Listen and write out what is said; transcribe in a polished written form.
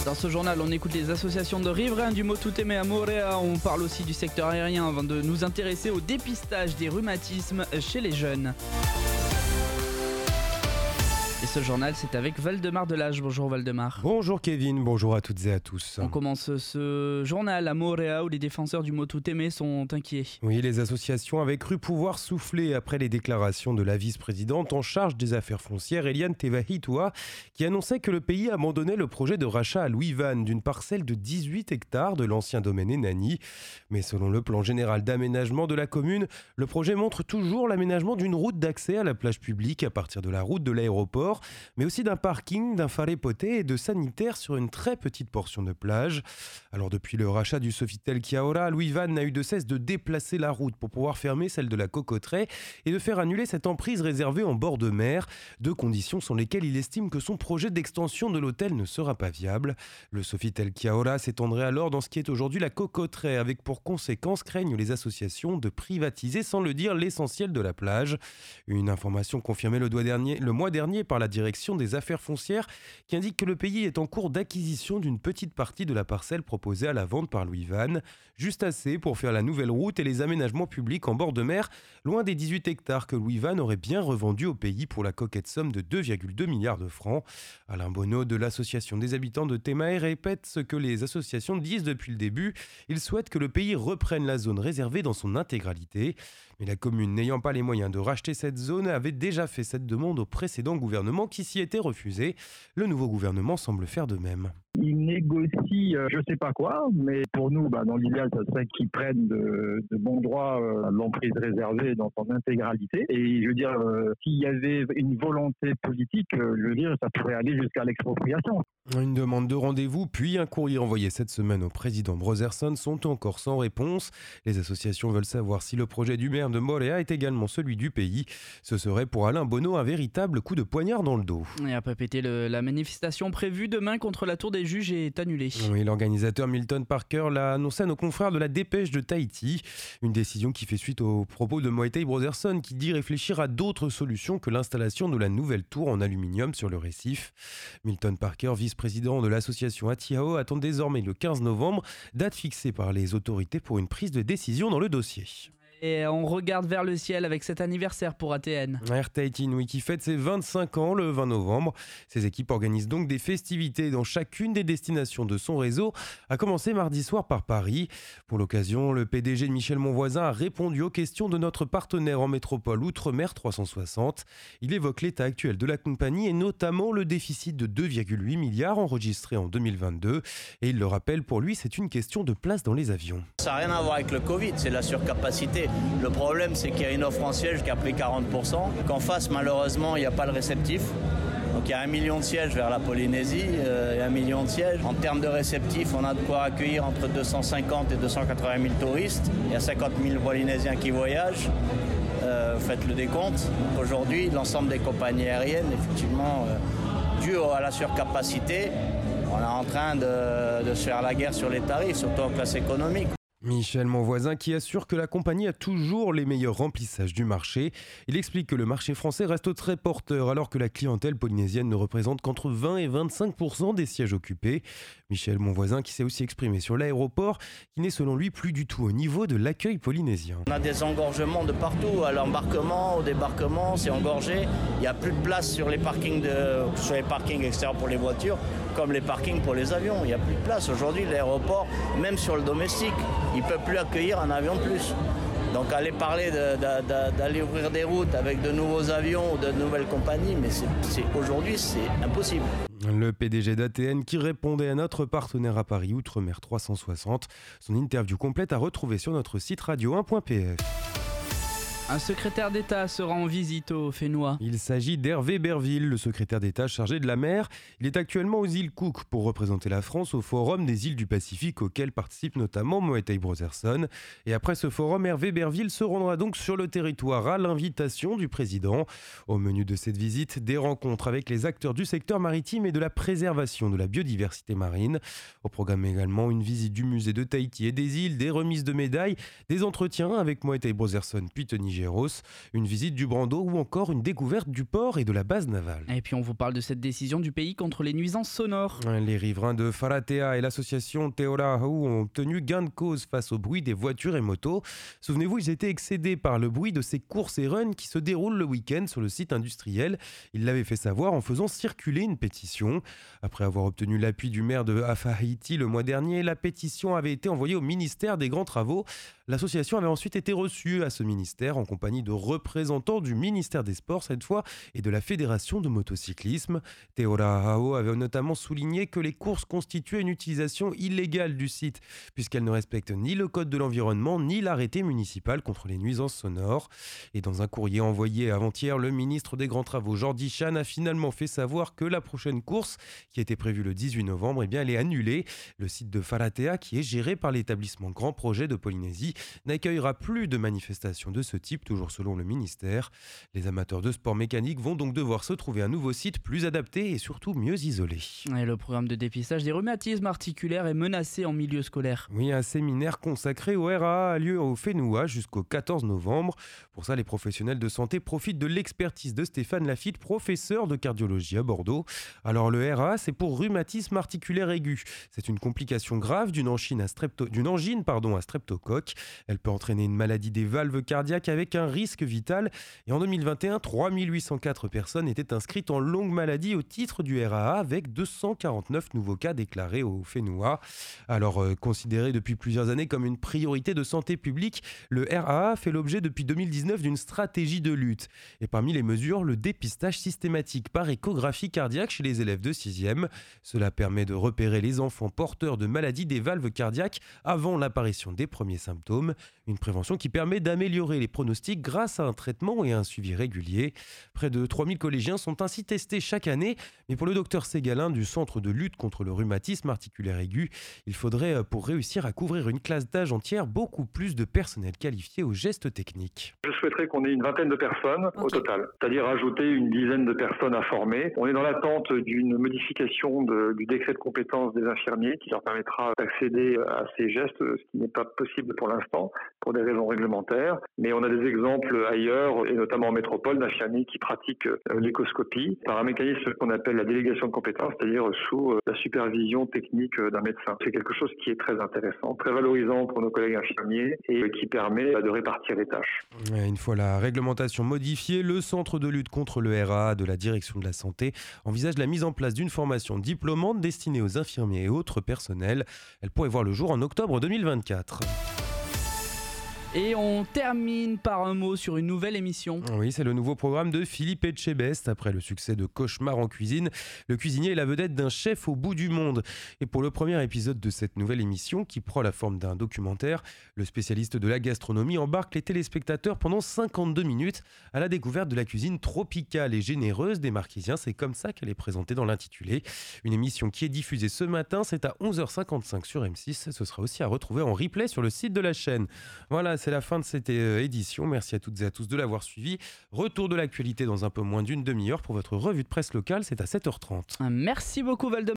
Dans ce journal, on écoute les associations de riverains du Motu-Teme à Moorea. On parle aussi du secteur aérien avant de nous intéresser au dépistage des rhumatismes chez les jeunes. Et ce journal, c'est avec Valdemar Delage. Bonjour Valdemar. Bonjour Kevin, bonjour à toutes et à tous. On commence ce journal à Moorea où les défenseurs du Motu-Teme sont inquiets. Oui, les associations avaient cru pouvoir souffler après les déclarations de la vice-présidente en charge des affaires foncières, Eliane Tevahitua, qui annonçait que le pays abandonnait le projet de rachat à Louis Van d'une parcelle de 18 hectares de l'ancien domaine Enani. Mais selon le plan général d'aménagement de la commune, le projet montre toujours l'aménagement d'une route d'accès à la plage publique à partir de la route de l'aéroport, mais aussi d'un parking, d'un phare poté et de sanitaires sur une très petite portion de plage. Alors depuis le rachat du Sofitel Chiaora, Louis Van n'a eu de cesse de déplacer la route pour pouvoir fermer celle de la Cocotteret et de faire annuler cette emprise réservée en bord de mer, deux conditions sans lesquelles il estime que son projet d'extension de l'hôtel ne sera pas viable. Le Sofitel Chiaora s'étendrait alors dans ce qui est aujourd'hui la Cocotteret, avec pour conséquence, craignent les associations, de privatiser sans le dire l'essentiel de la plage. Une information confirmée le mois dernier par la direction des affaires foncières qui indique que le pays est en cours d'acquisition d'une petite partie de la parcelle proposée à la vente par Louis Van, juste assez pour faire la nouvelle route et les aménagements publics en bord de mer, loin des 18 hectares que Louis Van aurait bien revendus au pays pour la coquette somme de 2,2 milliards de francs. Alain Bonneau de l'association des habitants de Temae répète ce que les associations disent depuis le début. Il souhaite que le pays reprenne la zone réservée dans son intégralité. Mais la commune, n'ayant pas les moyens de racheter cette zone, avait déjà fait cette demande au précédent gouvernement qui s'y était refusé. Le nouveau gouvernement semble faire de même. Ils négocient je sais pas quoi, mais pour nous, dans l'idéal, ça serait qu'ils prennent de bon droit l'emprise réservée dans son intégralité. Et je veux dire, s'il y avait une volonté politique, ça pourrait aller jusqu'à l'expropriation. Une demande de rendez-vous, puis un courrier envoyé cette semaine au président Brotherson sont encore sans réponse. Les associations veulent savoir si le projet du maire de Moorea est également celui du pays. Ce serait pour Alain Bonneau un véritable coup de poignard dans le dos. Et après péter, la manifestation prévue demain contre la tour des juges est annulée. Oui, l'organisateur Milton Parker l'a annoncé à nos confrères de la Dépêche de Tahiti. Une décision qui fait suite aux propos de Moetai Brotherson qui dit réfléchir à d'autres solutions que l'installation de la nouvelle tour en aluminium sur le récif. Milton Parker, vice-président de l'association Atiao, attend désormais le 15 novembre, date fixée par les autorités pour une prise de décision dans le dossier. Et on regarde vers le ciel avec cet anniversaire pour ATN. Air Tahiti Nui qui fête ses 25 ans le 20 novembre. Ses équipes organisent donc des festivités dans chacune des destinations de son réseau, à commencer mardi soir par Paris. Pour l'occasion, le PDG de Michel Monvoisin a répondu aux questions de notre partenaire en métropole Outre-mer 360. Il évoque l'état actuel de la compagnie et notamment le déficit de 2,8 milliards enregistré en 2022. Et il le rappelle, pour lui, c'est une question de place dans les avions. Ça n'a rien à voir avec le Covid, c'est la surcapacité. Le problème, c'est qu'il y a une offre en siège qui a pris 40%, qu'en face, malheureusement, il n'y a pas le réceptif. Donc il y a 1 million de sièges vers la Polynésie, et 1 million de sièges. En termes de réceptifs, on a de quoi accueillir entre 250 et 280 000 touristes. Il y a 50 000 Polynésiens qui voyagent. Faites le décompte. Aujourd'hui, l'ensemble des compagnies aériennes, effectivement, dû à la surcapacité, on est en train de se faire la guerre sur les tarifs, surtout en classe économique. Michel Monvoisin qui assure que la compagnie a toujours les meilleurs remplissages du marché. Il explique que le marché français reste très porteur alors que la clientèle polynésienne ne représente qu'entre 20 et 25% des sièges occupés. Michel Monvoisin qui s'est aussi exprimé sur l'aéroport qui n'est selon lui plus du tout au niveau de l'accueil polynésien. On a des engorgements de partout, à l'embarquement, au débarquement, c'est engorgé. Il n'y a plus de place sur les parkings, sur les parkings extérieurs pour les voitures, comme les parkings pour les avions. Il n'y a plus de place. Aujourd'hui, l'aéroport, même sur le domestique, il ne peut plus accueillir un avion de plus. Donc aller parler d'aller ouvrir des routes avec de nouveaux avions ou de nouvelles compagnies, mais aujourd'hui c'est impossible. Le PDG d'ATN qui répondait à notre partenaire à Paris Outre-mer 360. Son interview complète à retrouver sur notre site radio1.pf. Un secrétaire d'État sera en visite au Fénois. Il s'agit d'Hervé Berville, le secrétaire d'État chargé de la mer. Il est actuellement aux îles Cook pour représenter la France au Forum des îles du Pacifique auquel participe notamment Moetai Brotherson. Et après ce forum, Hervé Berville se rendra donc sur le territoire à l'invitation du président. Au menu de cette visite, des rencontres avec les acteurs du secteur maritime et de la préservation de la biodiversité marine. Au programme également une visite du musée de Tahiti et des îles, des remises de médailles, des entretiens avec Moetai Brotherson puis Tony Nigeros, une visite du Brando ou encore une découverte du port et de la base navale. Et puis on vous parle de cette décision du pays contre les nuisances sonores. Les riverains de Faratea et l'association Teorahau ont obtenu gain de cause face au bruit des voitures et motos. Souvenez-vous, ils étaient excédés par le bruit de ces courses et runs qui se déroulent le week-end sur le site industriel. Ils l'avaient fait savoir en faisant circuler une pétition. Après avoir obtenu l'appui du maire de Afahiti le mois dernier, la pétition avait été envoyée au ministère des Grands Travaux. L'association avait ensuite été reçue à ce ministère en compagnie de représentants du ministère des Sports cette fois et de la Fédération de motocyclisme. Teorahau avait notamment souligné que les courses constituaient une utilisation illégale du site puisqu'elles ne respectent ni le code de l'environnement ni l'arrêté municipal contre les nuisances sonores. Et dans un courrier envoyé avant-hier, le ministre des Grands Travaux Jordi Chan a finalement fait savoir que la prochaine course, qui était prévue le 18 novembre, elle est annulée. Le site de Faratea, qui est géré par l'établissement Grand Projet de Polynésie, n'accueillera plus de manifestations de ce type, toujours selon le ministère. Les amateurs de sport mécanique vont donc devoir se trouver un nouveau site plus adapté et surtout mieux isolé. Et le programme de dépistage des rhumatismes articulaires est menacé en milieu scolaire. Oui, un séminaire consacré au RAA a lieu au Whenua jusqu'au 14 novembre. Pour ça, les professionnels de santé profitent de l'expertise de Stéphane Lafitte, professeur de cardiologie à Bordeaux. Alors le RAA, c'est pour rhumatisme articulaire aigu. C'est une complication grave d'une angine à streptocoque. Elle peut entraîner une maladie des valves cardiaques avec un risque vital. Et en 2021, 3804 personnes étaient inscrites en longue maladie au titre du RAA avec 249 nouveaux cas déclarés au Whenua. Alors, considéré depuis plusieurs années comme une priorité de santé publique, le RAA fait l'objet depuis 2019 d'une stratégie de lutte. Et parmi les mesures, le dépistage systématique par échographie cardiaque chez les élèves de 6e. Cela permet de repérer les enfants porteurs de maladies des valves cardiaques avant l'apparition des premiers symptômes. Une prévention qui permet d'améliorer les pronostics grâce à un traitement et à un suivi régulier. Près de 3000 collégiens sont ainsi testés chaque année. Mais pour le docteur Ségalin du Centre de lutte contre le rhumatisme articulaire aigu, il faudrait, pour réussir à couvrir une classe d'âge entière, beaucoup plus de personnel qualifié aux gestes techniques. Je souhaiterais qu'on ait une vingtaine de personnes au total, c'est-à-dire ajouter une dizaine de personnes à former. On est dans l'attente d'une modification du décret de compétences des infirmiers qui leur permettra d'accéder à ces gestes, ce qui n'est pas possible pour l'instant pour des raisons réglementaires. Mais on a des exemples ailleurs, et notamment en métropole, d'infirmiers qui pratiquent l'échoscopie par un mécanisme qu'on appelle la délégation de compétences, c'est-à-dire sous la supervision technique d'un médecin. C'est quelque chose qui est très intéressant, très valorisant pour nos collègues infirmiers et qui permet de répartir les tâches. Une fois la réglementation modifiée, le Centre de lutte contre le RAA de la Direction de la Santé envisage la mise en place d'une formation diplômante destinée aux infirmiers et autres personnels. Elle pourrait voir le jour en octobre 2024. Et on termine par un mot sur une nouvelle émission. Oui, c'est le nouveau programme de Philippe Etchebest. Après le succès de Cauchemar en cuisine, le cuisinier est la vedette d'un chef au bout du monde. Et pour le premier épisode de cette nouvelle émission, qui prend la forme d'un documentaire, le spécialiste de la gastronomie embarque les téléspectateurs pendant 52 minutes à la découverte de la cuisine tropicale et généreuse des Marquisiens. C'est comme ça qu'elle est présentée dans l'intitulé. Une émission qui est diffusée ce matin, c'est à 11h55 sur M6. Ce sera aussi à retrouver en replay sur le site de la chaîne. Voilà, c'est la fin de cette édition. Merci à toutes et à tous de l'avoir suivi. Retour de l'actualité dans un peu moins d'une demi-heure pour votre revue de presse locale. C'est à 7h30. Merci beaucoup Valdemar.